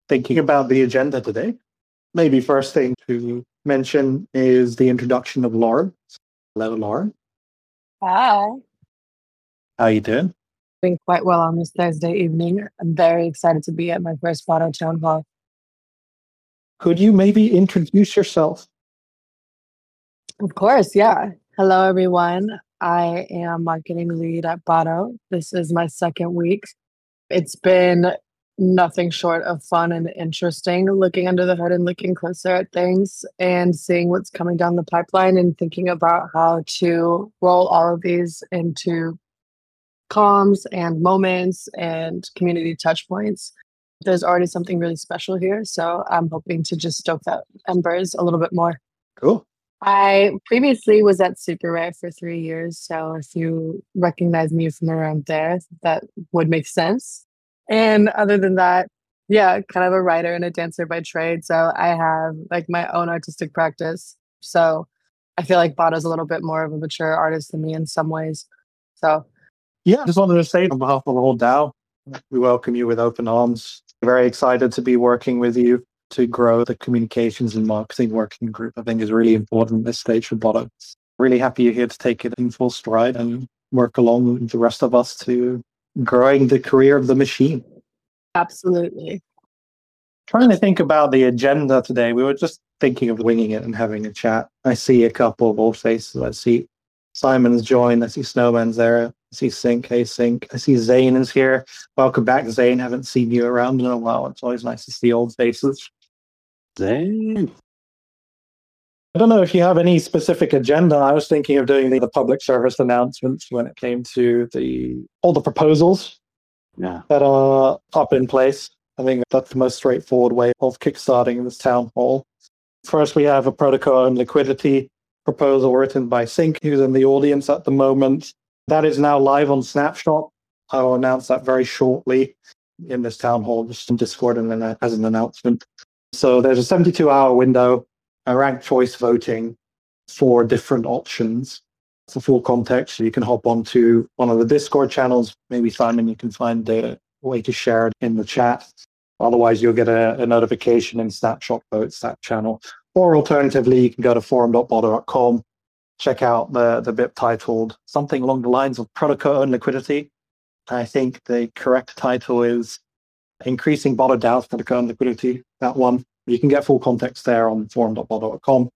thinking about the agenda today. Maybe first thing to mention is the introduction of Lauren. Hello, Lauren. Hi. How you doing? Doing quite well on this Thursday evening. I'm very excited to be at my first Botto Town Hall. Could you maybe introduce yourself? Of course, yeah. Hello, everyone. I am marketing lead at Botto. This is my second week. It's been nothing short of fun and interesting looking under the hood and looking closer at things and seeing what's coming down the pipeline and thinking about how to roll all of these into comms and moments and community touch points. There's already something really special here, so I'm hoping to just stoke that embers a little bit more. Cool. I previously was at Super Rare for 3 years, so if you recognize me from around there, that would make sense. And other than that, yeah, kind of a writer and a dancer by trade, so I have like my own artistic practice. So I feel like Botto's a little bit more of a mature artist than me in some ways. So yeah, just wanted to say on behalf of the whole DAO, we welcome you with open arms. Very excited to be working with you to grow the communications and marketing working group. I think is really important at this stage for Botto. Really happy you're here to take it in full stride and work along with the rest of us to growing the career of the machine. Absolutely. Trying to think about the agenda today. We were just thinking of winging it and having a chat. I see a couple of old faces. I see Simon's joined. I see Snowman's there. I see Sync. Hey, Sync. I see Zane is here. Welcome back, Zane. Haven't seen you around in a while. It's always nice to see old faces. Zane. I don't know if you have any specific agenda. I was thinking of doing the public service announcements when it came to all the proposals that are up in place. I think that's the most straightforward way of kickstarting this town hall. First, we have a protocol on liquidity proposal written by Sync, who's in the audience at the moment. That is now live on Snapshot. I will announce that very shortly in this town hall, just in Discord and then as an announcement. So there's a 72-hour window, a ranked choice voting for different options. For full context, you can hop onto one of the Discord channels. Maybe, Simon, you can find a way to share it in the chat. Otherwise, you'll get a notification in Snapshot Votes, that channel. Or alternatively, you can go to forum.botto.com, check out the bit titled something along the lines of Protocol and Liquidity. I think the correct title is Increasing Botto DAO's Protocol and Liquidity, that one. You can get full context there on forum.botto.com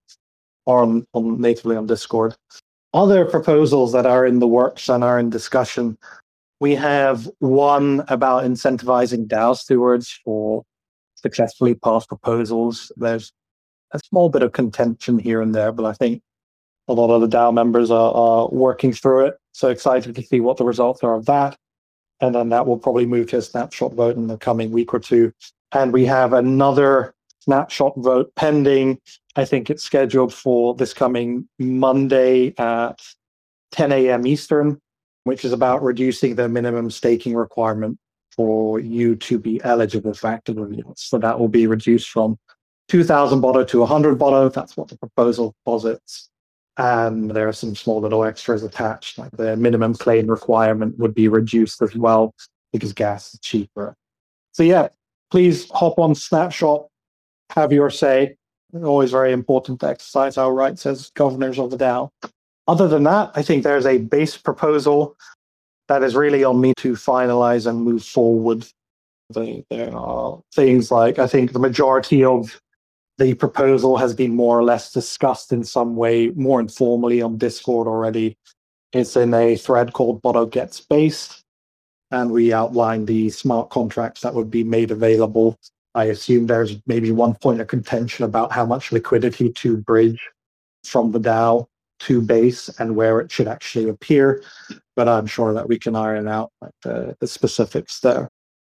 or natively on Discord. Other proposals that are in the works and are in discussion, we have one about incentivizing DAO stewards for successfully passed proposals. There's a small bit of contention here and there, but I think a lot of the DAO members are working through it. So excited to see what the results are of that. And then that will probably move to a snapshot vote in the coming week or two. And we have another snapshot vote pending. I think it's scheduled for this coming Monday at 10 a.m. Eastern, which is about reducing the minimum staking requirement for you to be eligible for active rewards. So that will be reduced from 2,000 Botto to 100 Botto. That's what the proposal posits. And there are some small little extras attached, like the minimum claim requirement would be reduced as well because gas is cheaper. So yeah, please hop on Snapshot, have your say. Always very important to exercise our rights as governors of the DAO. Other than that, I think there's a base proposal that is really on me to finalize and move forward. There are things like, I think the majority of the proposal has been more or less discussed in some way, more informally on Discord already. It's in a thread called Botto Gets Base, and we outline the smart contracts that would be made available. I assume there's maybe one point of contention about how much liquidity to bridge from the DAO to base and where it should actually appear, but I'm sure that we can iron out the specifics there.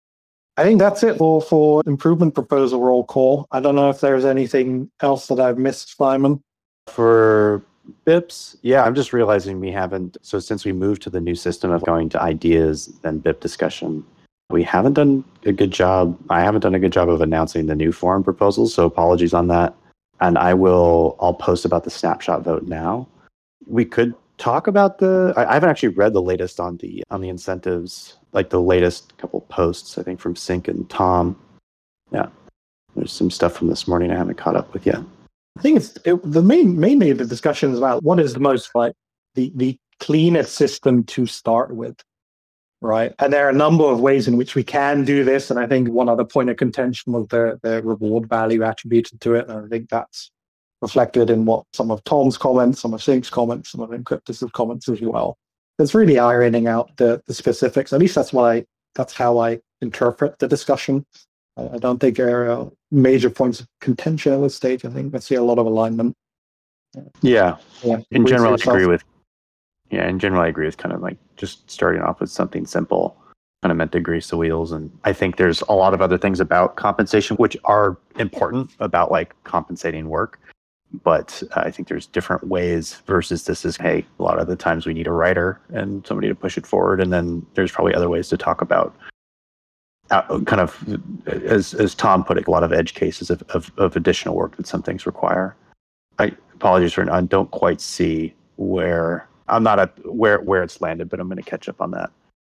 I think that's it for improvement proposal roll call. I don't know if there's anything else that I've missed, Simon. For BIPs, yeah, I'm just realizing we haven't, so since we moved to the new system of going to ideas, then BIP discussion, we haven't done a good job. I haven't done a good job of announcing the new forum proposals, so apologies on that. And I'll post about the snapshot vote now. We could talk about I haven't actually read the latest on the incentives, like the latest couple posts, I think from Sync and Tom. Yeah. There's some stuff from this morning I haven't caught up with yet. I think mainly the discussion is about what is the most like the cleanest system to start with, right? And there are a number of ways in which we can do this. And I think one other point of contention was the reward value attributed to it. And I think that's reflected in what some of Tom's comments, some of Sync's comments, some of Encryptus' comments as well. It's really ironing out the specifics. At least that's how I interpret the discussion. I don't think there are major points of contention at this stage. I think I see a lot of alignment. Yeah. In general, I agree with. Yeah, in general, I agree with kind of like just starting off with something simple, kind of meant to grease the wheels. And I think there's a lot of other things about compensation which are important about like compensating work. But I think there's different ways versus this is, hey, a lot of the times we need a writer and somebody to push it forward. And then there's probably other ways to talk about kind of, as Tom put it, a lot of edge cases of additional work that some things require. I apologize for I don't quite see where I'm not at where it's landed, but I'm going to catch up on that.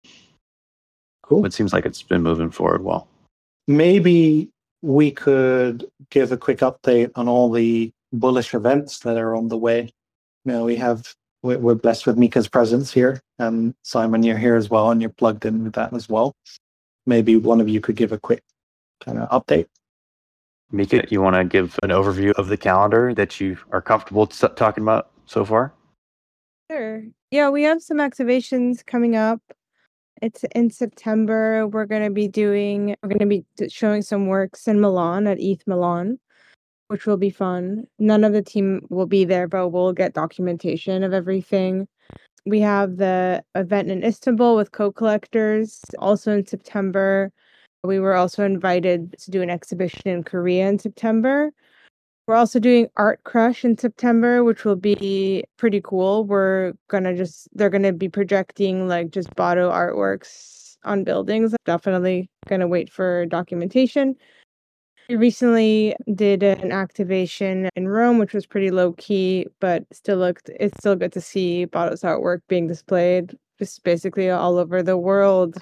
Cool. It seems like it's been moving forward well. Maybe we could give a quick update on all the bullish events that are on the way. You know, we're blessed with Mika's presence here, and Simon, you're here as well, and you're plugged in with that as well. Maybe one of you could give a quick kind of update. Mika, you want to give an overview of the calendar that you are comfortable talking about so far? Sure. Yeah, we have some activations coming up. It's in September. We're going to be showing some works in Milan at ETH Milan, which will be fun. None of the team will be there, but we'll get documentation of everything. We have the event in Istanbul with co-collectors, also in September. We were also invited to do an exhibition in Korea in September. We're also doing Art Crush in September, which will be pretty cool. They're gonna be projecting like just Botto artworks on buildings. Definitely gonna wait for documentation. We recently did an activation in Rome, which was pretty low key, but it's still good to see Botto's artwork being displayed just basically all over the world.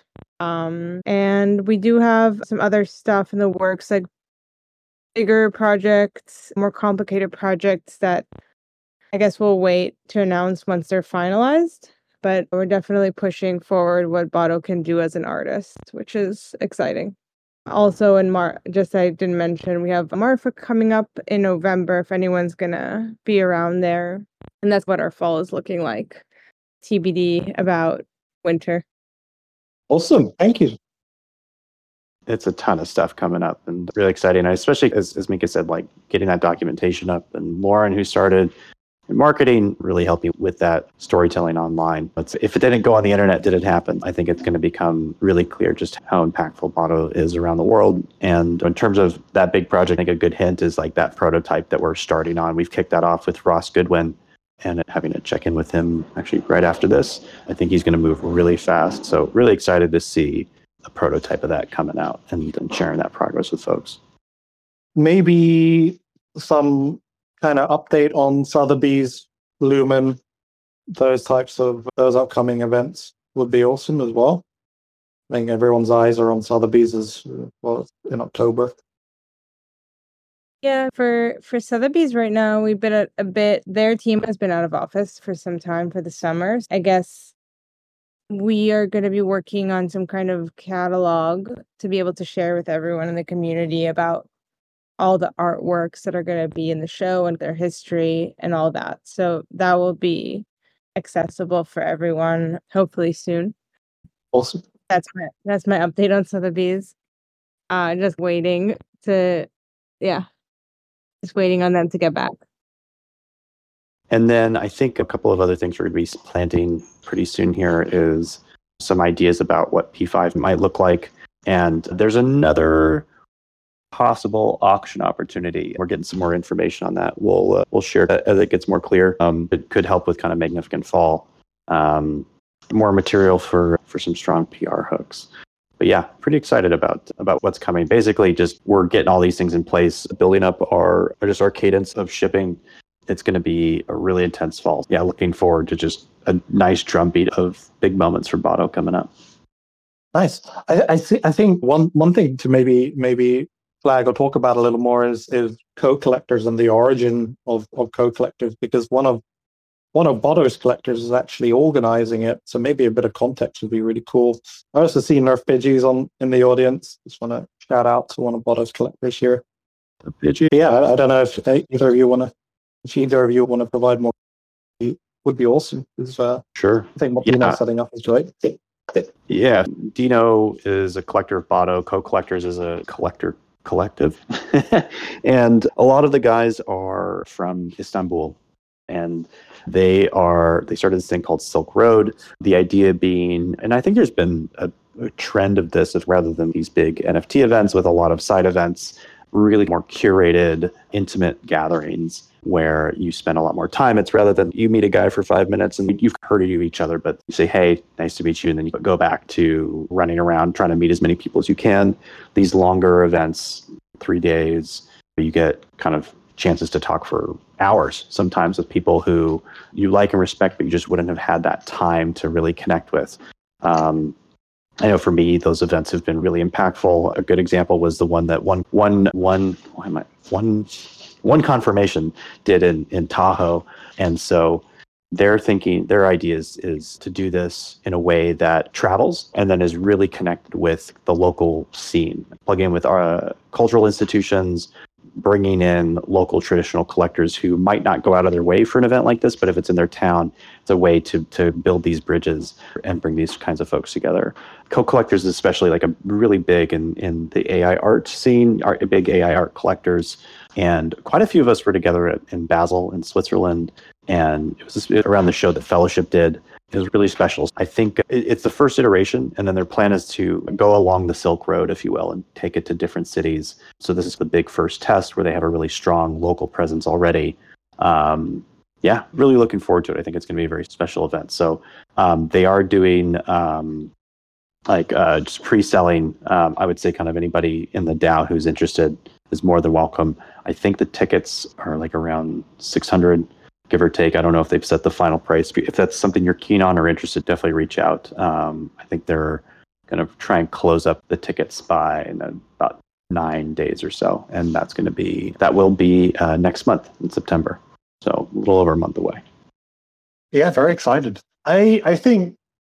And we do have some other stuff in the works, like bigger projects, more complicated projects that I guess we'll wait to announce once they're finalized. But we're definitely pushing forward what Botto can do as an artist, which is exciting. Also in I didn't mention, we have Marfa coming up in November if anyone's gonna be around there. And that's what our fall is looking like. TBD about winter. Awesome. Thank you. It's a ton of stuff coming up and really exciting. Especially as Mika said, like getting that documentation up, and Lauren, who started in marketing, really helping with that storytelling online. But if it didn't go on the internet, did it happen? I think it's going to become really clear just how impactful Botto is around the world. And in terms of that big project, I think a good hint is like that prototype that we're starting on. We've kicked that off with Ross Goodwin and having to check in with him actually right after this. I think he's going to move really fast. So really excited to see a prototype of that coming out and sharing that progress with folks. Maybe some kind of update on Sotheby's, Lumen, those upcoming events would be awesome as well. I think everyone's eyes are on Sotheby's as well in October. Yeah, for Sotheby's right now, we've been a bit. Their team has been out of office for some time for the summer. I guess we are going to be working on some kind of catalog to be able to share with everyone in the community about all the artworks that are going to be in the show and their history and all that. So that will be accessible for everyone, hopefully soon. Awesome. That's my update on Sotheby's. Just waiting on them to get back. And then I think a couple of other things we're going to be planting pretty soon here is some ideas about what P5 might look like. And there's another possible auction opportunity. We're getting some more information on that. We'll share that as it gets more clear. It could help with kind of Magnificent Fall. More material for some strong PR hooks. But yeah, pretty excited about what's coming. Basically, just we're getting all these things in place, building up our cadence of shipping. It's going to be a really intense fall. Yeah, looking forward to just a nice drumbeat of big moments for Botto coming up. Nice. I think one thing to maybe flag or talk about a little more is co-collectors and the origin of co-collectors, because one of Botto's collectors is actually organizing it. So maybe a bit of context would be really cool. I also see Nerf Pidgeys in the audience. Just want to shout out to one of Botto's collectors here. The Pidgey. Yeah, I don't know if either of you want to provide more. It would be awesome. Sure. I think what Dino's setting up is great. Yeah, Dino is a collector of Botto. Co-collectors is a collective, and a lot of the guys are from Istanbul. And they started this thing called Silk Road. The idea being, and I think there's been a trend of this, of rather than these big NFT events with a lot of side events, really more curated, intimate gatherings where you spend a lot more time. It's rather than you meet a guy for 5 minutes and you've heard of each other, but you say, hey, nice to meet you. And then you go back to running around trying to meet as many people as you can. These longer events, 3 days, you get kind of chances to talk for hours sometimes with people who you like and respect, but you just wouldn't have had that time to really connect with. I know for me, those events have been really impactful. A good example was the one that one confirmation did in Tahoe. And so their idea is to do this in a way that travels and then is really connected with the local scene. Plug in with our cultural institutions, bringing in local traditional collectors who might not go out of their way for an event like this, but if it's in their town, it's a way to build these bridges and bring these kinds of folks together. Co-collectors, especially, like a really big in the AI art scene, are big AI art collectors. And quite a few of us were together in Basel in Switzerland. And it was around the show that Fellowship did. It was really special. I think it's the first iteration, and then their plan is to go along the Silk Road, if you will, and take it to different cities. So this is the big first test where they have a really strong local presence already. Yeah, really looking forward to it. I think it's going to be a very special event. So they are doing just pre-selling. I would say kind of anybody in the DAO who's interested is more than welcome. I think the tickets are like around 600, give or take. I don't know if they've set the final price. If that's something you're keen on or interested, definitely reach out. I think they're going to try and close up the tickets by about 9 days or so. And that will be next month in September. So a little over a month away. Yeah, very excited. I think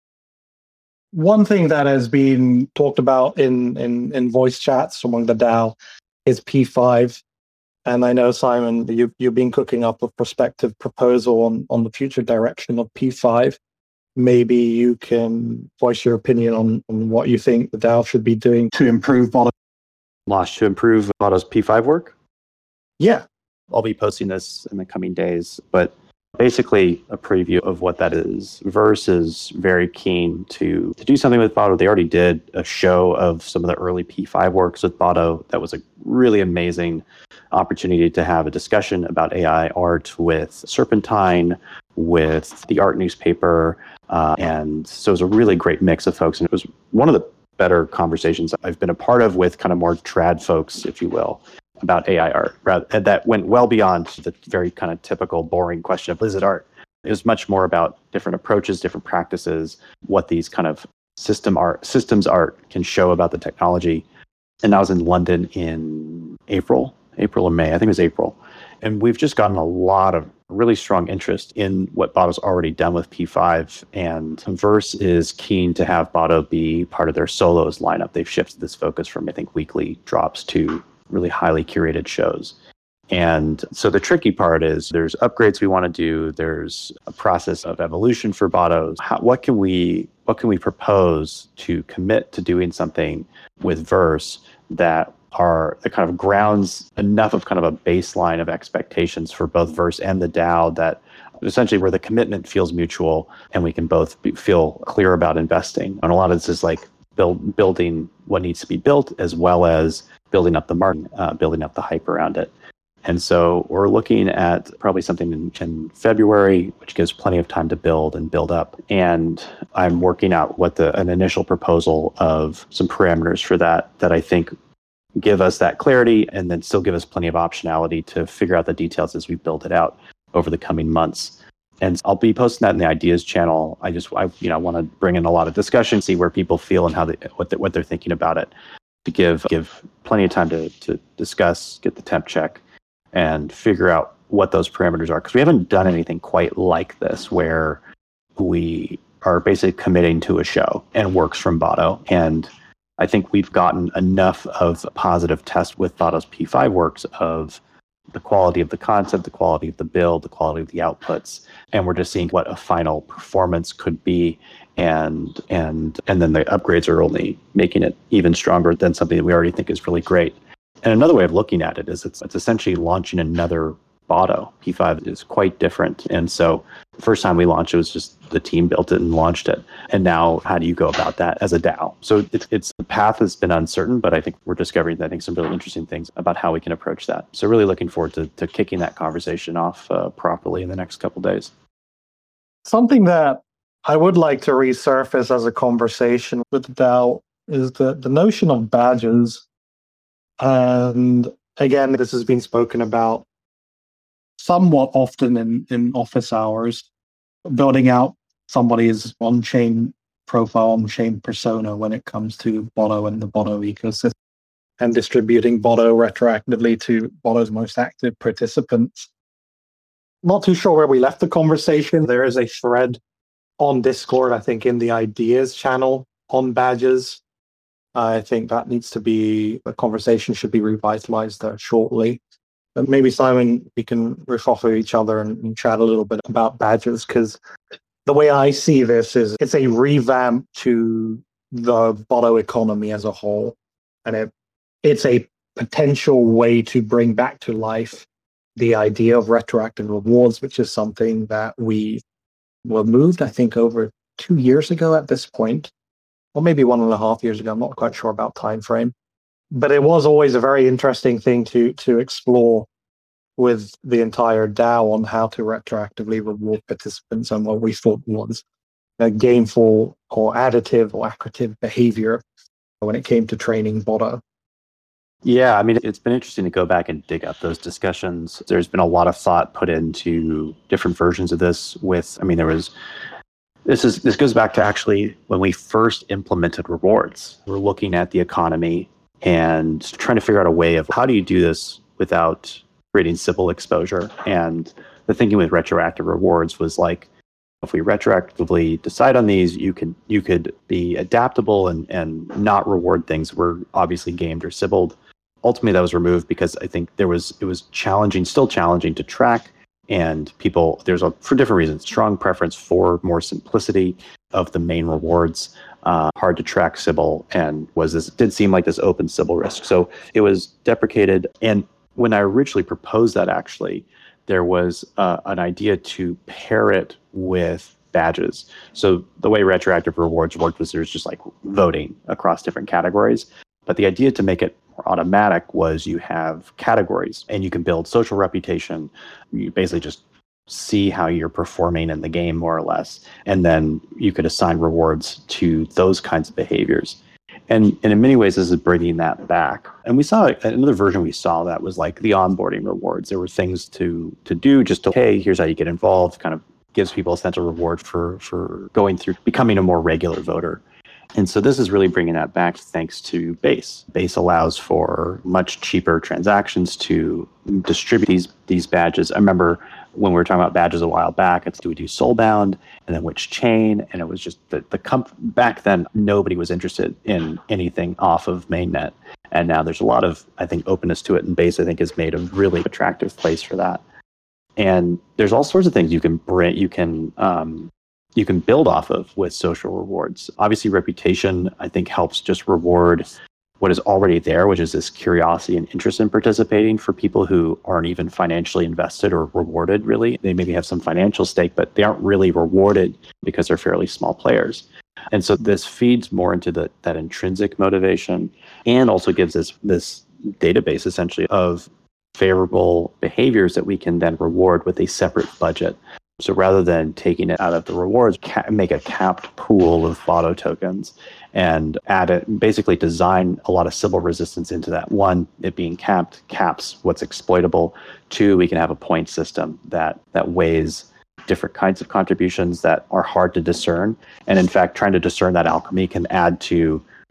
one thing that has been talked about in voice chats among the DAO is P5. And I know, Simon, you've been cooking up a prospective proposal on the future direction of P5. Maybe you can voice your opinion on what you think the DAO should be doing to improve Botto. To improve Botto's P5 work? Yeah. I'll be posting this in the coming days, but basically a preview of what that is. Verse is very keen to do something with Botto. They already did a show of some of the early P5 works with Botto. That was a really amazing opportunity to have a discussion about AI art with Serpentine, with the art newspaper. And so it was a really great mix of folks. And it was one of the better conversations I've been a part of with kind of more trad folks, if you will, about AI art. That went well beyond the very kind of typical boring question of is it art? It was much more about different approaches, different practices, what these kind of systems art can show about the technology. And I was in London in April or May, I think it was April. And we've just gotten a lot of really strong interest in what Botto's already done with P5. And Verse is keen to have Botto be part of their solos lineup. They've shifted this focus from, I think, weekly drops to really highly curated shows. And so the tricky part is there's upgrades we want to do. There's a process of evolution for Bottos. What can we propose to commit to doing something with Verse that kind of grounds enough of kind of a baseline of expectations for both Verse and the DAO, that essentially where the commitment feels mutual and we can both feel clear about investing. And a lot of this is like building what needs to be built, as well as building up the market, building up the hype around it. And so we're looking at probably something in February, which gives plenty of time to build and build up. And I'm working out an initial proposal of some parameters for that I think give us that clarity and then still give us plenty of optionality to figure out the details as we build it out over the coming months. And I'll be posting that in the ideas channel. I want to bring in a lot of discussion, see where people feel and what they're thinking about it. to give plenty of time to discuss, get the temp check, and figure out what those parameters are. Because we haven't done anything quite like this where we are basically committing to a show and works from Botto. And I think we've gotten enough of a positive test with Botto's P5 works of the quality of the concept, the quality of the build, the quality of the outputs, and we're just seeing what a final performance could be. And then the upgrades are only making it even stronger than something that we already think is really great. And another way of looking at it is it's essentially launching another Botto. P5 is quite different. And so the first time we launched, it was just the team built it and launched it. And now how do you go about that as a DAO? So it's the path has been uncertain, but I think we're discovering, I think, some really interesting things about how we can approach that. So really looking forward to kicking that conversation off properly in the next couple of days. Something that I would like to resurface as a conversation with the DAO is the notion of badges. And again, this has been spoken about somewhat often in office hours, building out somebody's on-chain profile, on-chain persona when it comes to Botto and the Botto ecosystem, and distributing Botto retroactively to Botto's most active participants. Not too sure where we left the conversation. There is a thread on Discord, I think, in the ideas channel on badges. I think that needs to be, the conversation should be revitalized shortly. But maybe, Simon, we can riff off of each other and chat a little bit about badges, because the way I see this is it's a revamp to the Botto economy as a whole. And it's a potential way to bring back to life the idea of retroactive rewards, which is something that we were moved, I think, over 2 years ago at this point, or maybe 1.5 years ago. I'm not quite sure about time frame. But it was always a very interesting thing to explore with the entire DAO on how to retroactively reward participants and what we thought was a gameful or additive or accretive behavior when it came to training Botto. Yeah, I mean, it's been interesting to go back and dig up those discussions. There's been a lot of thought put into different versions of this this goes back to actually when we first implemented rewards. We're looking at the economy and trying to figure out a way of how do you do this without creating Sybil exposure. And the thinking with retroactive rewards was like, if we retroactively decide on these, you could be adaptable and not reward things that were obviously gamed or Sybiled. Ultimately, that was removed because I think it was still challenging to track, and people, for different reasons, strong preference for more simplicity of the main rewards, hard to track Sybil, and did seem like this open Sybil risk. So it was deprecated. And when I originally proposed that, actually, there was an idea to pair it with badges. So the way retroactive rewards worked was there's just like voting across different categories. But the idea to make it more automatic was you have categories and you can build social reputation. You basically just see how you're performing in the game, more or less. And then you could assign rewards to those kinds of behaviors. And in many ways, this is bringing that back. And we saw another version we saw that was like the onboarding rewards. There were things to do just to, hey, here's how you get involved, kind of gives people a sense of reward for going through, becoming a more regular voter. And so this is really bringing that back thanks to Base. Base allows for much cheaper transactions to distribute these badges. I remember when we were talking about badges a while back, do we do Soulbound and then which chain? And it was just back then, nobody was interested in anything off of mainnet. And now there's a lot of, I think, openness to it. And Base, I think, has made a really attractive place for that. And there's all sorts of things you can bring, you can build off of with social rewards. Obviously, reputation, I think, helps just reward what is already there, which is this curiosity and interest in participating for people who aren't even financially invested or rewarded, really. They maybe have some financial stake, but they aren't really rewarded because they're fairly small players. And so this feeds more into that intrinsic motivation, and also gives us this database, essentially, of favorable behaviors that we can then reward with a separate budget. So rather than taking it out of the rewards, make a capped pool of Botto tokens and add it, basically design a lot of Sybil resistance into that. One, it being caps what's exploitable. Two, we can have a point system that weighs different kinds of contributions that are hard to discern. And in fact, trying to discern that alchemy can add to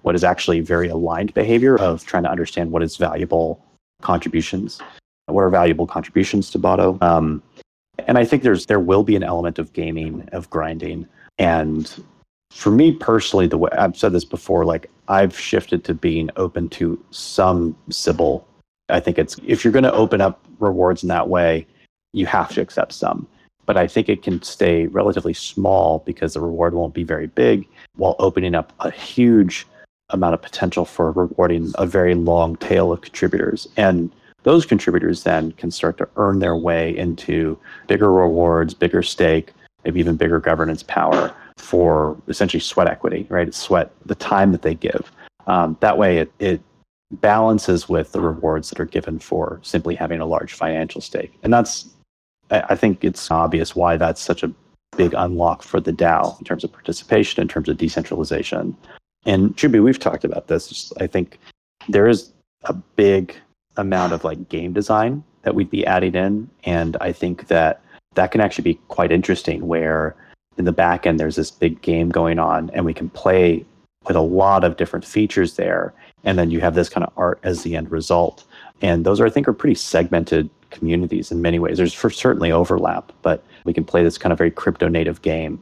what is actually very aligned behavior of trying to understand what is valuable contributions, what are valuable contributions to Botto. And I think there will be an element of gaming, of grinding. And for me personally, the way I've said this before, like I've shifted to being open to some Sybil. I think it's, if you're going to open up rewards in that way, you have to accept some. But I think it can stay relatively small because the reward won't be very big, while opening up a huge amount of potential for rewarding a very long tail of contributors. And those contributors then can start to earn their way into bigger rewards, bigger stake, maybe even bigger governance power for essentially sweat equity, right? It's sweat, the time that they give. That way it balances with the rewards that are given for simply having a large financial stake. And I think it's obvious why that's such a big unlock for the DAO in terms of participation, in terms of decentralization. And Chubi, we've talked about this. I think there is a big amount of like game design that we'd be adding in. And I think that can actually be quite interesting, where in the back end, there's this big game going on and we can play with a lot of different features there. And then you have this kind of art as the end result. And those I think are pretty segmented communities in many ways. There's certainly overlap, but we can play this kind of very crypto native game.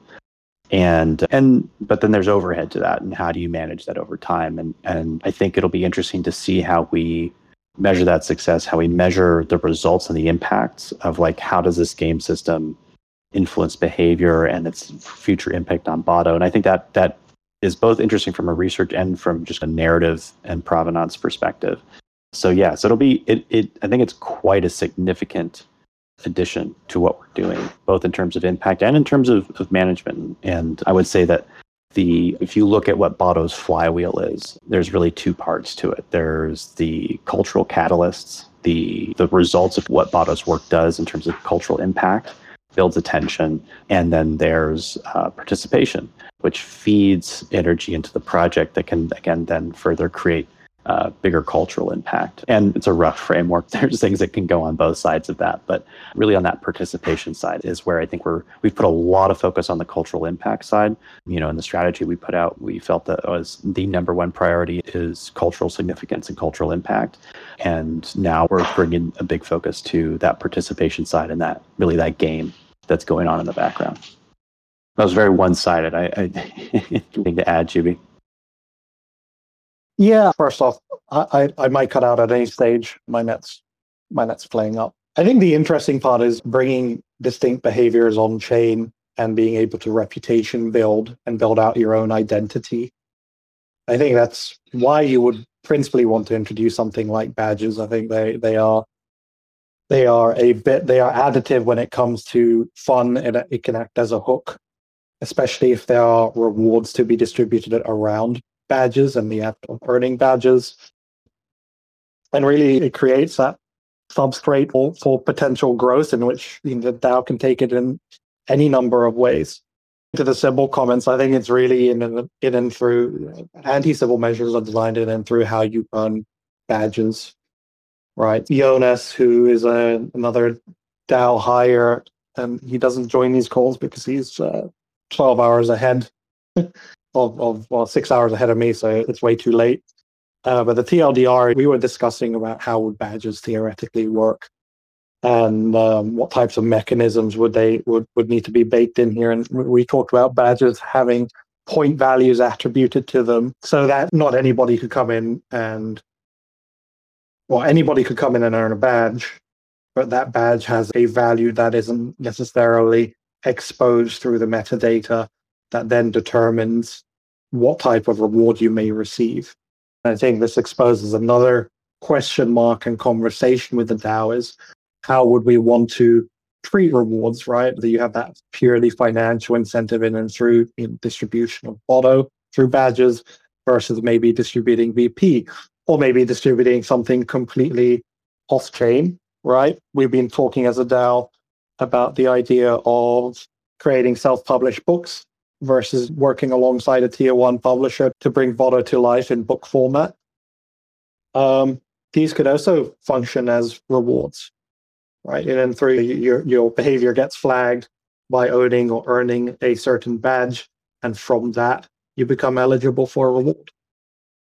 But then there's overhead to that, and how do you manage that over time? And I think it'll be interesting to see how we measure that success, how we measure the results and the impacts of like, how does this game system influence behavior and its future impact on Botto. And I think that is both interesting from a research and from just a narrative and provenance perspective. So yeah, so it'll be, I think it's quite a significant addition to what we're doing, both in terms of impact and in terms of management. And I would say that if you look at what Botto's flywheel is, there's really two parts to it. There's the cultural catalysts, the results of what Botto's work does in terms of cultural impact, builds attention, and then there's participation, which feeds energy into the project that can, again, then further create bigger cultural impact. And it's a rough framework. There's things that can go on both sides of that, but really on that participation side is where I think we've put a lot of focus on the cultural impact side. In the strategy we put out, we felt that was the number one priority is cultural significance and cultural impact. And now we're bringing a big focus to that participation side and that game that's going on in the background. That was very one-sided. I anything to add, Chubi? Yeah, first off, I might cut out at any stage. My net's playing up. I think the interesting part is bringing distinct behaviors on chain and being able to reputation build and build out your own identity. I think that's why you would principally want to introduce something like badges. I think they are additive when it comes to fun, and it can act as a hook, especially if there are rewards to be distributed around badges and the act of earning badges. And really it creates that substrate for potential growth in which the DAO can take it in any number of ways. To the Sybil comments, I think it's really in and through anti-Sybil measures are designed in and through how you earn badges, right? Jonas, who is another DAO hire, and he doesn't join these calls because he's 12 hours ahead of 6 hours ahead of me, so it's way too late. But the TLDR, we were discussing about how would badges theoretically work, and what types of mechanisms would need to be baked in here. And we talked about badges having point values attributed to them, so that not anybody could come in and earn a badge, but that badge has a value that isn't necessarily exposed through the metadata that then determines what type of reward you may receive. And I think this exposes another question mark and conversation with the DAO is, how would we want to treat rewards, right? That you have that purely financial incentive in and through distribution of Botto through badges versus maybe distributing VP, or maybe distributing something completely off-chain, right? We've been talking as a DAO about the idea of creating self-published books versus working alongside a tier one publisher to bring Botto to life in book format. These could also function as rewards, right? And then through your behavior gets flagged by owning or earning a certain badge, and from that you become eligible for a reward.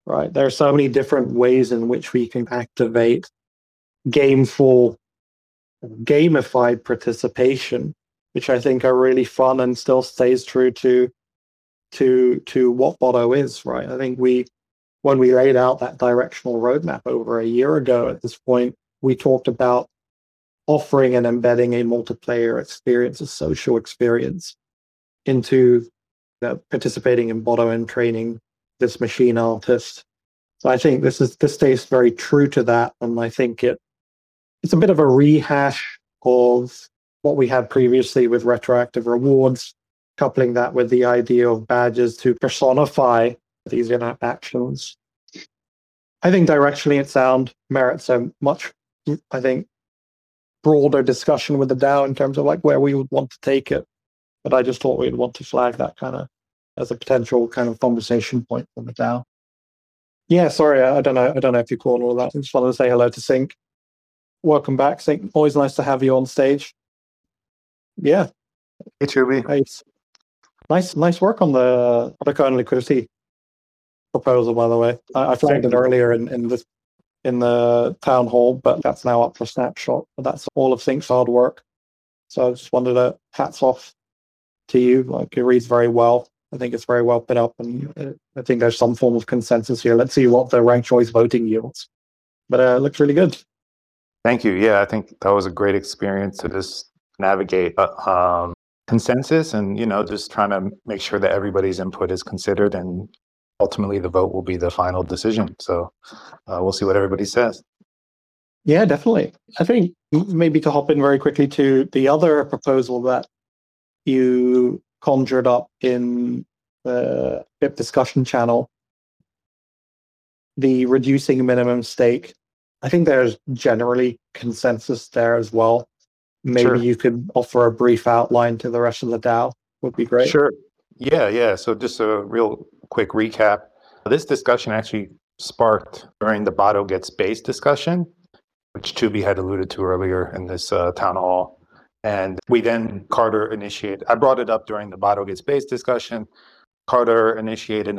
right? There are so many different ways in which we can activate gameful, gamified participation, which I think are really fun and still stays true to what Botto is, right? I think when we laid out that directional roadmap over a year ago at this point, we talked about offering and embedding a multiplayer experience, a social experience into participating in Botto and training this machine artist. So I think this stays very true to that, and I think it's a bit of a rehash of what we had previously with retroactive rewards, coupling that with the idea of badges to personify these in-app actions. I think directionally it merits a much, I think, broader discussion with the DAO in terms of like where we would want to take it. But I just thought we'd want to flag that kind of as a potential kind of conversation point for the DAO. Yeah, sorry, I don't know if you caught all of that. I just wanted to say hello to Sync. Welcome back, Sync. Always nice to have you on stage. Yeah. Hey, Chuby. Nice work on the protocol and liquidity proposal, by the way. I flagged it earlier in the town hall, but that's now up for snapshot. But that's all of Sync's hard work. So I just wanted to hats off to you. Like, it reads very well. I think it's very well put up, and I think there's some form of consensus here. Let's see what the ranked choice voting yields. But it looks really good. Thank you. Yeah, I think that was a great experience to just navigate consensus and, just trying to make sure that everybody's input is considered, and ultimately the vote will be the final decision. So we'll see what everybody says. Yeah, definitely. I think maybe to hop in very quickly to the other proposal that you conjured up in the BIP discussion channel, the reducing minimum stake. I think there's generally consensus there as well. Maybe Sure. You could offer a brief outline to the rest of the DAO. Would be great. Sure. Yeah. So just a real quick recap. This discussion actually sparked during the Botto Gets Base discussion, which Chuby had alluded to earlier in this town hall. And we then, I brought it up during the Botto Gets Base discussion. Carter initiated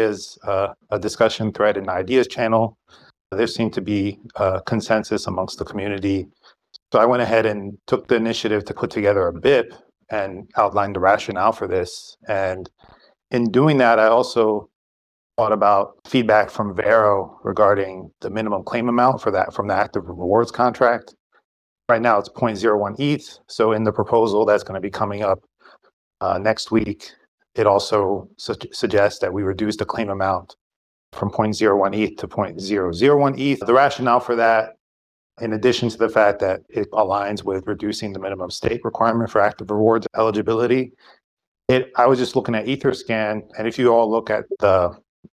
a discussion thread in the ideas channel. There seemed to be consensus amongst the community. So I went ahead and took the initiative to put together a BIP and outlined the rationale for this. And in doing that, I also thought about feedback from Vero regarding the minimum claim amount from the active rewards contract. Right now it's 0.01 ETH. So in the proposal that's going to be coming up next week, it also suggests that we reduce the claim amount from 0.01 ETH to 0.001 ETH. The rationale for that, in addition to the fact that it aligns with reducing the minimum stake requirement for active rewards eligibility, I was just looking at Etherscan, and if you all look at the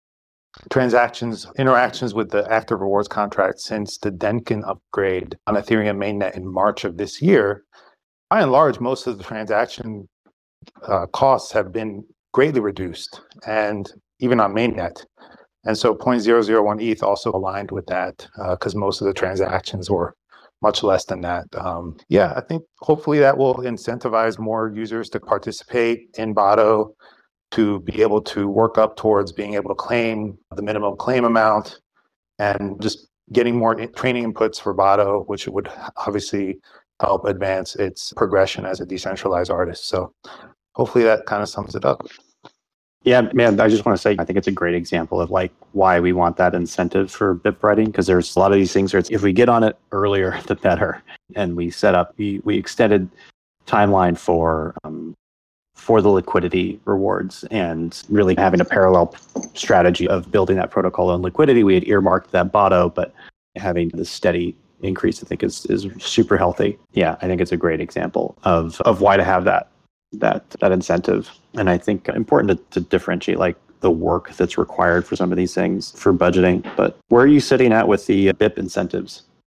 interactions with the active rewards contract since the Denkin upgrade on Ethereum mainnet in March of this year, by and large, most of the transaction costs have been greatly reduced, and even on mainnet. And so 0.001 ETH also aligned with that because most of the transactions were much less than that. I think hopefully that will incentivize more users to participate in Botto, to be able to work up towards being able to claim the minimum claim amount, and just getting more training inputs for Botto, which would obviously help advance its progression as a decentralized artist. So hopefully that kind of sums it up. Yeah, man, I just want to say, I think it's a great example of like why we want that incentive for BIP writing, because there's a lot of these things where if we get on it earlier, the better. And we extended timeline for the liquidity rewards, and really having a parallel strategy of building that protocol on liquidity. We had earmarked that Botto, but having the steady increase, I think is super healthy. Yeah, I think it's a great example of why to have that incentive. And I think important to differentiate like the work that's required for some of these things for budgeting. But where are you sitting at with the BIP incentives?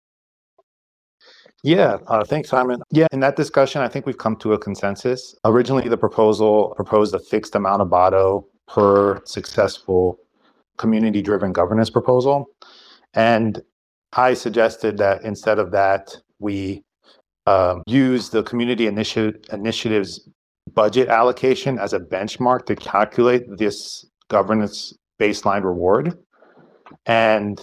Yeah, thanks, Simon. Yeah, in that discussion, I think we've come to a consensus. Originally, the proposal proposed a fixed amount of Botto per successful community-driven governance proposal. And I suggested that instead of that, we use the community initiative's budget allocation as a benchmark to calculate this governance baseline reward. And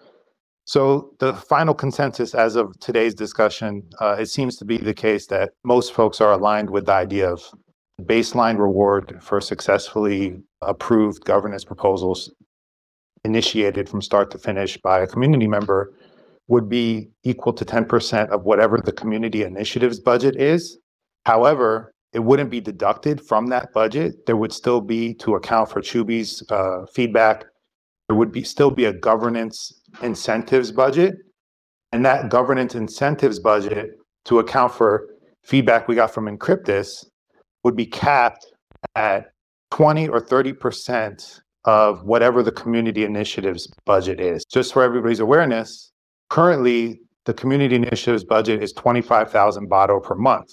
so the final consensus as of today's discussion, it seems to be the case that most folks are aligned with the idea of baseline reward for successfully approved governance proposals initiated from start to finish by a community member would be equal to 10% of whatever the community initiatives budget is. However, it wouldn't be deducted from that budget. There would still be, to account for Chuby's feedback, there would still be a governance incentives budget. And that governance incentives budget, to account for feedback we got from Encryptus, would be capped at 20 or 30% of whatever the community initiatives budget is. Just for everybody's awareness, currently the community initiatives budget is 25,000 baht per month.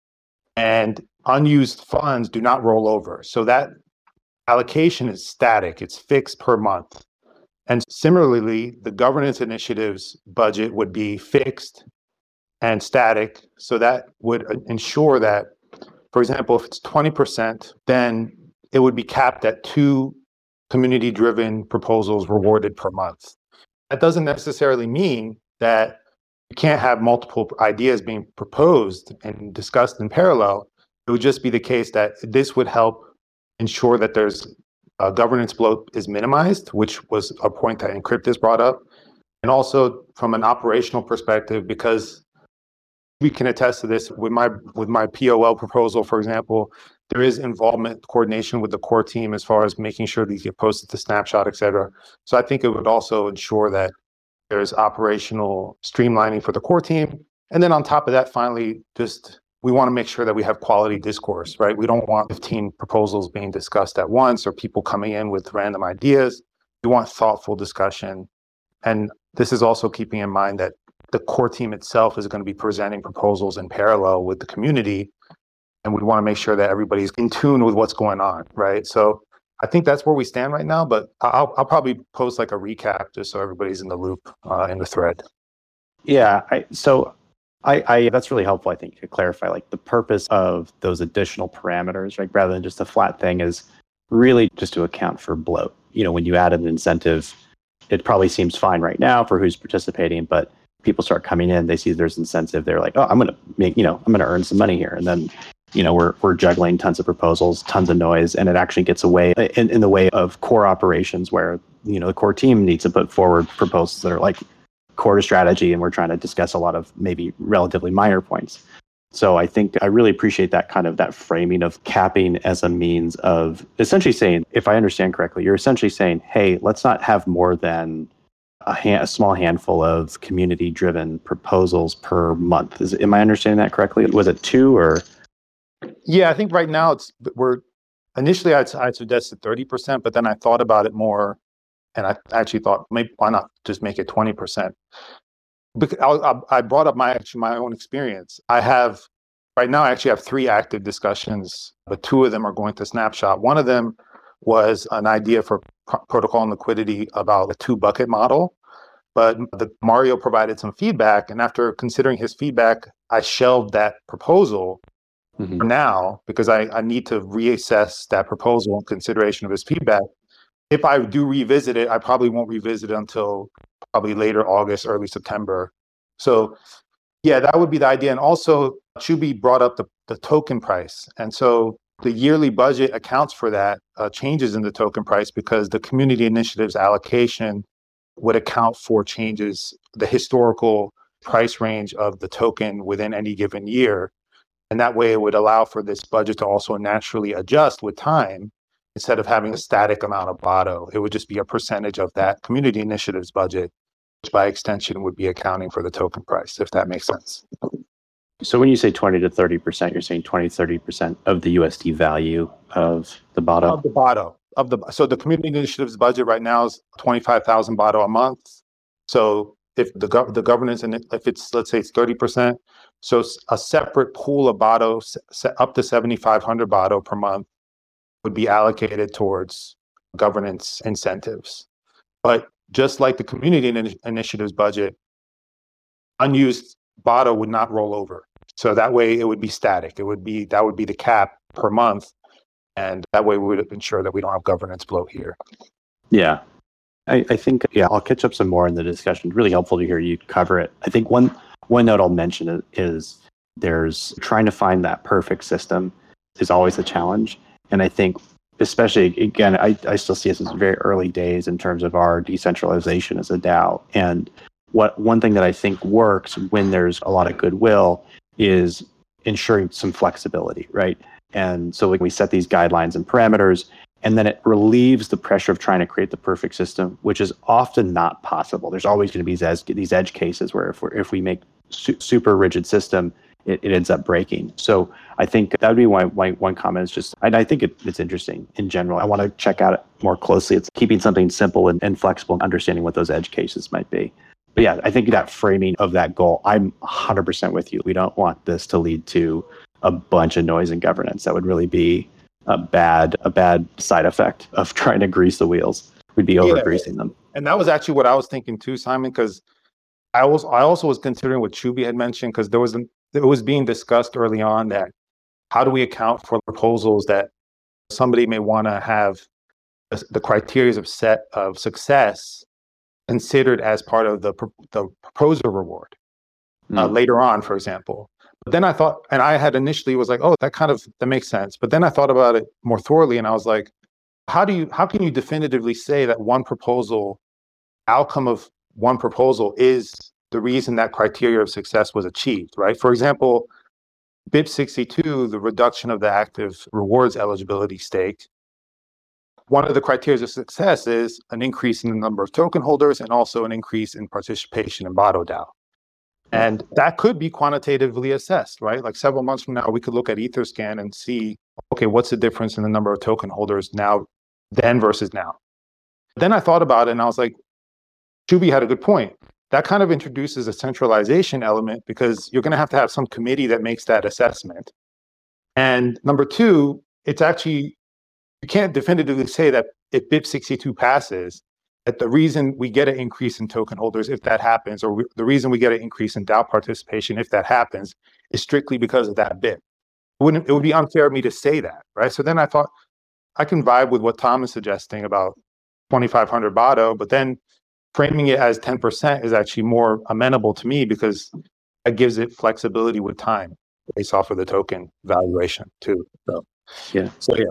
And unused funds do not roll over. So that allocation is static, it's fixed per month. And similarly, the governance initiatives budget would be fixed and static. So that would ensure that, for example, if it's 20%, then it would be capped at 2 community-driven proposals rewarded per month. That doesn't necessarily mean that you can't have multiple ideas being proposed and discussed in parallel. It would just be the case that this would help ensure that there's governance bloat is minimized, which was a point that Encryptus brought up. And also from an operational perspective, because we can attest to this with my POL proposal, for example, there is involvement, coordination with the core team as far as making sure these get posted to Snapshot, et cetera. So I think it would also ensure that there's operational streamlining for the core team. And then on top of that, finally, we want to make sure that we have quality discourse, right? We don't want 15 proposals being discussed at once or people coming in with random ideas. We want thoughtful discussion. And this is also keeping in mind that the core team itself is going to be presenting proposals in parallel with the community. And we want to make sure that everybody's in tune with what's going on, right? So I think that's where we stand right now, but I'll probably post like a recap just so everybody's in the loop in the thread. Yeah, that's really helpful, I think, to clarify like the purpose of those additional parameters, right? Rather than just a flat thing, is really just to account for bloat. You know, when you add an incentive, it probably seems fine right now for who's participating, but people start coming in, they see there's incentive, they're like, oh, I'm going to earn some money here. And then, we're juggling tons of proposals, tons of noise, and it actually gets away in the way of core operations where, the core team needs to put forward proposals that are like core to strategy, and we're trying to discuss a lot of maybe relatively minor points. So I think I really appreciate that framing of capping as a means of essentially saying, if I understand correctly, you're essentially saying, hey, let's not have more than a small handful of community-driven proposals per month. Am I understanding that correctly? Was it 2 or? Yeah, I think right now initially I'd suggested 30%, but then I thought about it more, and I actually thought, maybe why not just make it 20%? Because I brought up my own experience. Right now I actually have 3 active discussions, but 2 of them are going to Snapshot. One of them was an idea for protocol and liquidity about a 2-bucket model, but Mario provided some feedback, and after considering his feedback, I shelved that proposal for now because I need to reassess that proposal in consideration of his feedback. If I do revisit it, I probably won't revisit it until probably later August, early September. So yeah, that would be the idea. And also, Chuby brought up the token price. And so the yearly budget accounts for that changes in the token price because the community initiatives allocation would account for changes, the historical price range of the token within any given year. And that way it would allow for this budget to also naturally adjust with time. Instead of having a static amount of BOTO, it would just be a percentage of that community initiatives budget, which by extension would be accounting for the token price, if that makes sense. So when you say 20 to 30%, you're saying 20 to 30% of the USD value of the BOTO? Of the BOTO. So the community initiatives budget right now is 25,000 BOTO a month. So if the governance, and if it's, let's say it's 30%, so a separate pool of BOTO up to 7,500 BOTO per month would be allocated towards governance incentives. But just like the community initiatives budget, unused BOTO would not roll over. So that way it would be static. That would be the cap per month. And that way we would ensure that we don't have governance bloat here. Yeah. I think, yeah, I'll catch up some more in the discussion. Really helpful to hear you cover it. I think one note I'll mention is there's trying to find that perfect system is always a challenge. And I think, especially, again, I still see us as very early days in terms of our decentralization as a DAO. And one thing that I think works when there's a lot of goodwill is ensuring some flexibility, right? And so we set these guidelines and parameters, and then it relieves the pressure of trying to create the perfect system, which is often not possible. There's always going to be these edge cases where if we make super rigid system, it ends up breaking. So I think that would be one comment. Is just, I think it's interesting in general. I want to check out it more closely. It's keeping something simple and flexible and understanding what those edge cases might be. But yeah, I think that framing of that goal, I'm 100% with you. We don't want this to lead to a bunch of noise and governance. That would really be a bad side effect of trying to grease the wheels. We'd be over greasing them. And that was actually what I was thinking too, Simon, because I also was considering what Chuby had mentioned, because it was being discussed early on that how do we account for proposals that somebody may want to have the criteria of success considered as part of the proposer reward later on, for example. But then I thought, and I had initially was like, oh, that makes sense. But then I thought about it more thoroughly, and I was like, how can you definitively say that outcome of one proposal is the reason that criteria of success was achieved, right? For example, BIP 62, the reduction of the active rewards eligibility stake, one of the criteria of success is an increase in the number of token holders and also an increase in participation in Botto DAO. And that could be quantitatively assessed, right? Like several months from now, we could look at Etherscan and see, okay, what's the difference in the number of token holders then versus now? Then I thought about it and I was like, Chuby had a good point. That kind of introduces a centralization element because you're going to have some committee that makes that assessment. And number two, it's actually, you can't definitively say that if BIP 62 passes, that the reason we get an increase in token holders, if that happens, or the reason we get an increase in DAO participation, if that happens, is strictly because of that BIP. It would be unfair of me to say that, right? So then I thought, I can vibe with what Tom is suggesting about 2,500 Botto, but then framing it as 10% is actually more amenable to me because that gives it flexibility with time based off of the token valuation too. So yeah.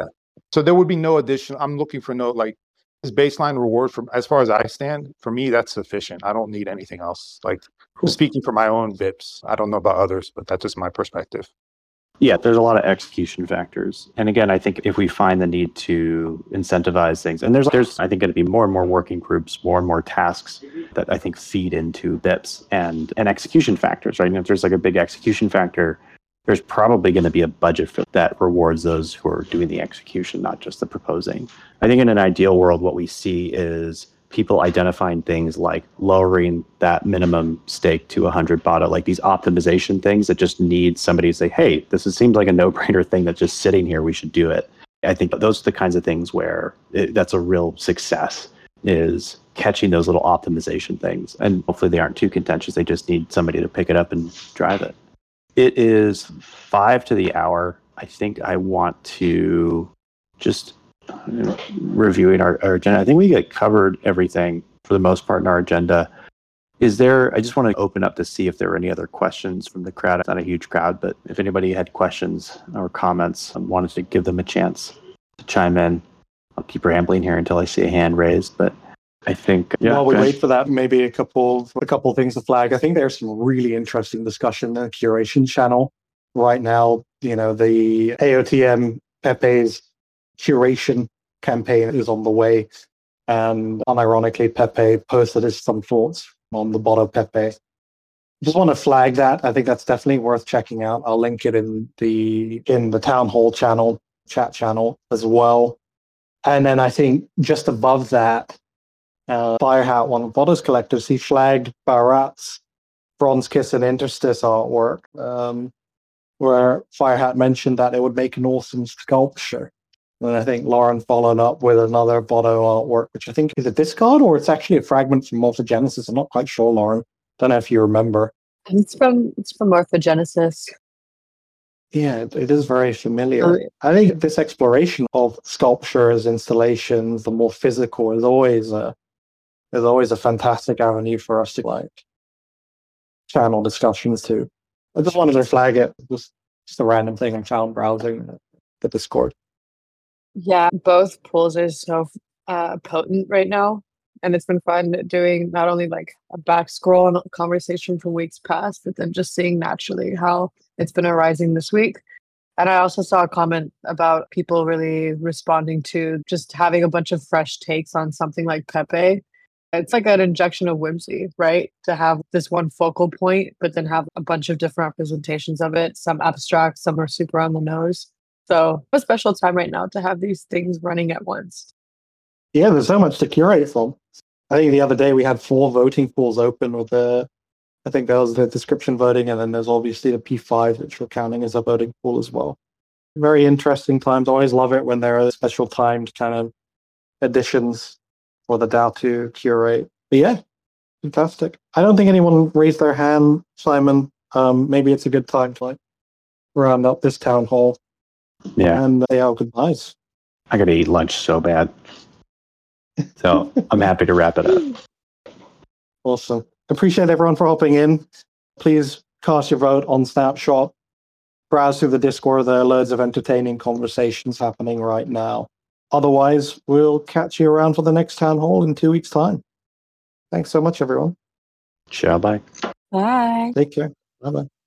So there would be no additional. I'm looking for this baseline reward from, as far as I stand, for me, that's sufficient. I don't need anything else. Like speaking for my own VIPs, I don't know about others, but that's just my perspective. Yeah, there's a lot of execution factors. And again, I think if we find the need to incentivize things, and there's I think going to be more and more working groups, more and more tasks that I think feed into BIPs and execution factors, right? And if there's like a big execution factor, there's probably going to be a budget for that rewards those who are doing the execution, not just the proposing. I think in an ideal world, what we see is people identifying things like lowering that minimum stake to 100 Botto, like these optimization things that just need somebody to say, hey, seems like a no-brainer thing that's just sitting here, we should do it. I think those are the kinds of things where that's a real success, is catching those little optimization things. And hopefully they aren't too contentious, they just need somebody to pick it up and drive it. It is 5 to the hour. I think I want to just reviewing our agenda. I think we get covered everything for the most part in our agenda. I just want to open up to see if there are any other questions from the crowd. It's not a huge crowd, but if anybody had questions or comments, I wanted to give them a chance to chime in. I'll keep rambling here until I see a hand raised, but I think while we wait for that, maybe a couple things to flag. I think there's some really interesting discussion in the curation channel right now. The AOTM Pepe's curation campaign is on the way, and unironically, Pepe posted some thoughts on the Botto Pepe. Just want to flag that. I think that's definitely worth checking out. I'll link it in the town hall chat channel as well. And then I think just above that, Firehat, one of Botto's collectors, he flagged Barat's Bronze Kiss and Interstice artwork, where Firehat mentioned that it would make an awesome sculpture. And I think Lauren followed up with another Botto artwork, which I think is a discard, or it's actually a fragment from Morphogenesis. I'm not quite sure, Lauren. Don't know if you remember. It's from Morphogenesis. Yeah, it is very familiar. I think this exploration of sculptures, installations, the more physical is always is always a fantastic avenue for us to channel discussions too. I just wanted to flag it. It was just a random thing I found browsing the Discord. Yeah, both pools are so potent right now. And it's been fun doing not only like a back scroll and conversation from weeks past, but then just seeing naturally how it's been arising this week. And I also saw a comment about people really responding to just having a bunch of fresh takes on something like Pepe. It's like an injection of whimsy, right? To have this one focal point, but then have a bunch of different representations of it. Some abstract, some are super on the nose. So a special time right now to have these things running at once. Yeah, there's so much to curate from. I think the other day we had 4 voting pools open with I think there was the description voting, and then there's obviously the P5, which we're counting as a voting pool as well. Very interesting times. I always love it when there are special timed kind of additions for the DAO to curate. But yeah, fantastic. I don't think anyone raised their hand, Simon. Maybe it's a good time to round up this town hall. Yeah. And say our goodbyes. I got to eat lunch so bad. So I'm happy to wrap it up. Awesome. Appreciate everyone for hopping in. Please cast your vote on Snapshot. Browse through the Discord. There are loads of entertaining conversations happening right now. Otherwise, we'll catch you around for the next town hall in 2 weeks' time. Thanks so much, everyone. Ciao, bye. Bye. Take care. Bye-bye.